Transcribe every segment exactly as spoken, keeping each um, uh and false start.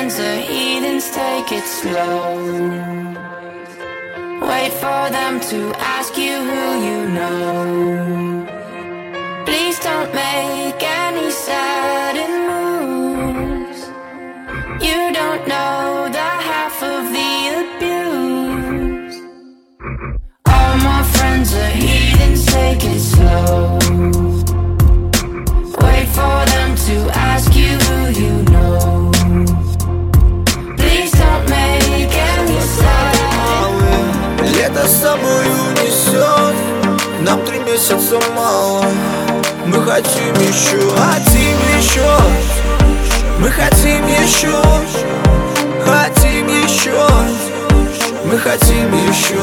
friends are heathens, take it slow. Wait for them to ask you who you know. Please don't make any sudden moves. You don't know the half of the abuse. All my friends are heathens, take it slow. Wait for them to ask you who you know. Please don't make any sense. Лето с собой унесет, нам три месяца мало. Мы хотим еще, хотим еще. Мы хотим еще, хотим еще. Мы хотим еще.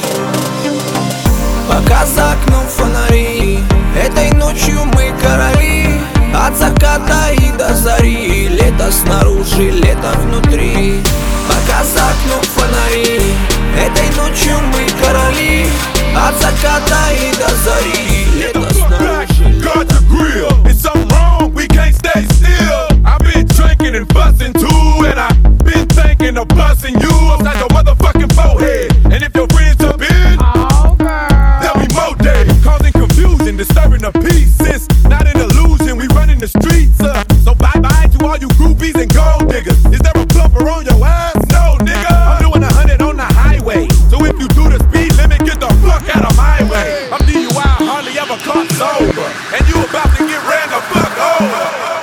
Пока за окном фонари, этой ночью мы короли. От заката и до зари, лето снаружи, лето внутри. Пока за окном фонари, этой ночью мы короли. От заката и до зари, лето снаружи. Guard the grill, it's something wrong, we can't stay still. I've been drinking and fussing too, and I've been thinking of busting you upside your motherfucking forehead. And if your friends have been, there'll be more days, causing confusion, disturbing the peace. It's not an illusion, we running the streets up. So bye bye to all you groupies and gold diggers. Is there a plumper on your ass? No, nigga. I'm doing a hundred on the highway, so if you do the speed limit, get the fuck out of my way. I'm D U I, hardly ever caught sober, and you about to get ran the fuck over.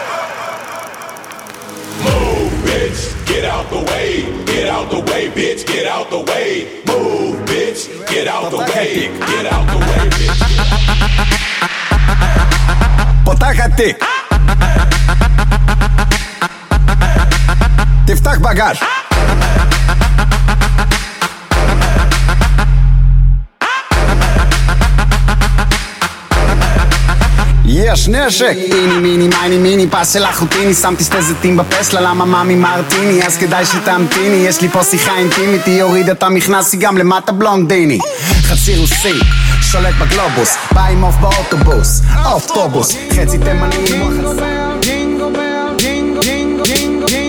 Move, bitch, get out the way. Get out the way, bitch, get out the way. Move, bitch, get out the way. Get out the way, bitch. פותחת תפתח בגז. יש נשק, איני מיני מייני מיני פס של אחוטיני, שמתי שתי זיתים בפסלה, למה מאמי מרטיני, אז כדאי שתמתיני, יש לי פה שיחה אינטימית, היא הורידה את המכנס, היא גם למטה בלונדיני. חצי רוסי, שולט בגלובוס, בא עם אוף באוטובוס, אוטובוס, חצי תימני מוח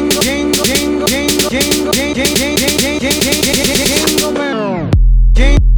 על